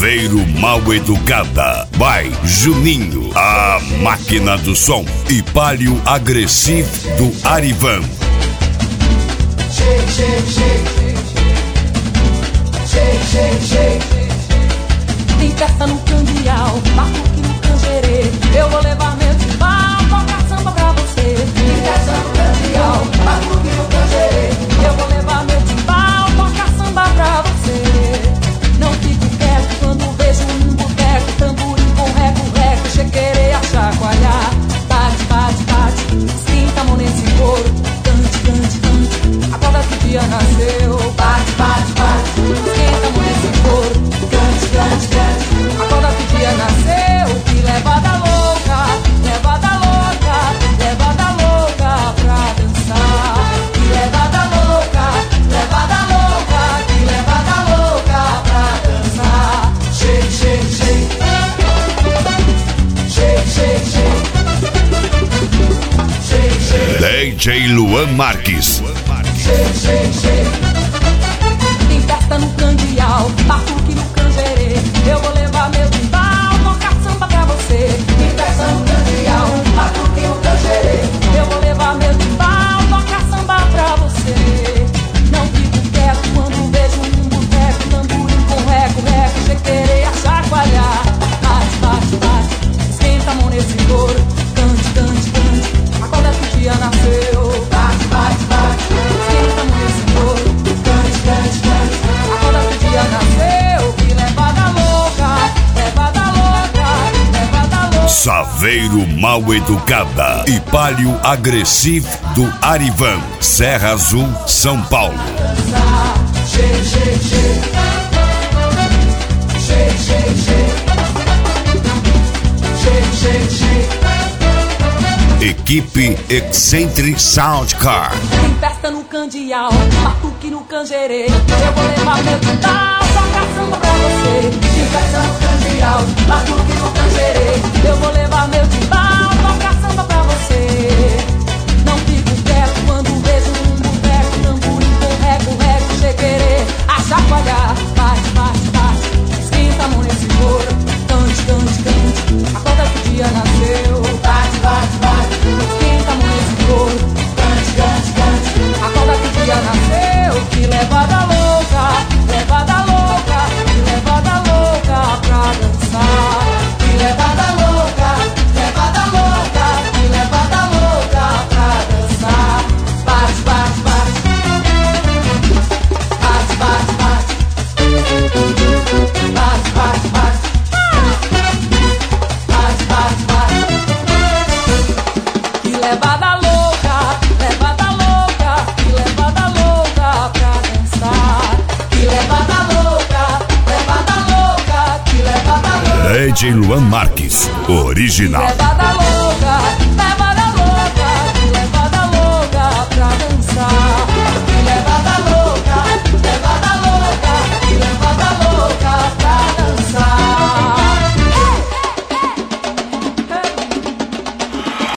Saveiro Mal Educada. By Juninho, a máquina do som. E Palio Agressivo do Arivan. Shake, shake, shake. Shake, shake, shake. Tem festa no Candial, batuque no Canjerê. Eu vou levar meu timbal, tocar samba pra você. Tem festa no Candial, batuque no Canjerê. Eu vou levar meu timbal, tocar samba pra você. Não fico quieto quando vejo um boteco, tamborim com reco-reco, chequerei a chacoalhar. Bate, bate, bate, esquenta a mão nesse couro. Cante, cante, cante, acorda que o dia nasceu. Bate, bate, bate, esquenta a mão nesse couro. Cante, cante, cante, acorda que o dia nasceu. Que levada louca, levada louca, levada louca pra dançar. Que levada louca, levada louca, que levada louca pra dançar. Shake, shake, shake. Shake, shake, shake. Shake, shake. DJ Luan Marques. Shake, shake, shake. Tem festa no Candial, batuque no Canjerê. Eu vou levar meu timbal, tocar samba pra você. Tem festa no Candial, batuque no Canjerê. Eu vou levar meu timbal, tocar samba pra você. Não fico quieto quando vejo um boteco, tamborim com reco-reco, chequerei a chacoalhar. Bate, bate, bate, esquenta a mão nesse couro. Cante, cante, cante, acorda que o dia nasceu. Bate, bate, bate, esquenta a mão nesse couro. Cante, cante, cante, acorda que o dia nasceu. Que levada louca, levada louca, levada louca. Saveiro Mal Educada e Palio Agressivo do Arivan, Serra Azul, São Paulo. Shake, shake, shake. Shake, shake, shake. Shake, shake, shake. Equipe Eccentric Sound Car. Tem festa no Candial, batuque no Canjerê. Eu vou levar meu timbal, tocar samba pra você. Tem festa no Candial, batuque no Canjerê. Eu vou levar meu timbal, tocar samba pra você. Não fico quieto quando vejo um boteco, tamborim com reco-reco, chequerê a chacoalhar. Bate, bate, bate, esquenta a mão nesse couro. Cante, cante, cante, acorda que o dia nasceu. Bate, bate, bate, esquenta a mão nesse couro. Cante, cante, cante, acorda que o dia nasceu. Que levada louca, levada louca, que levada louca pra dançar. Que levada louca, levada louca, que levada louca pra dançar. Bate, bate, bate, bate, bate, bate, bate, bate, bate. Bate, bate, bate. Que levada louca, levada louca, que levada louca pra dançar. Que levada louca, levada louca, que levada louca. DJ Luan Marques, original. Levada louca.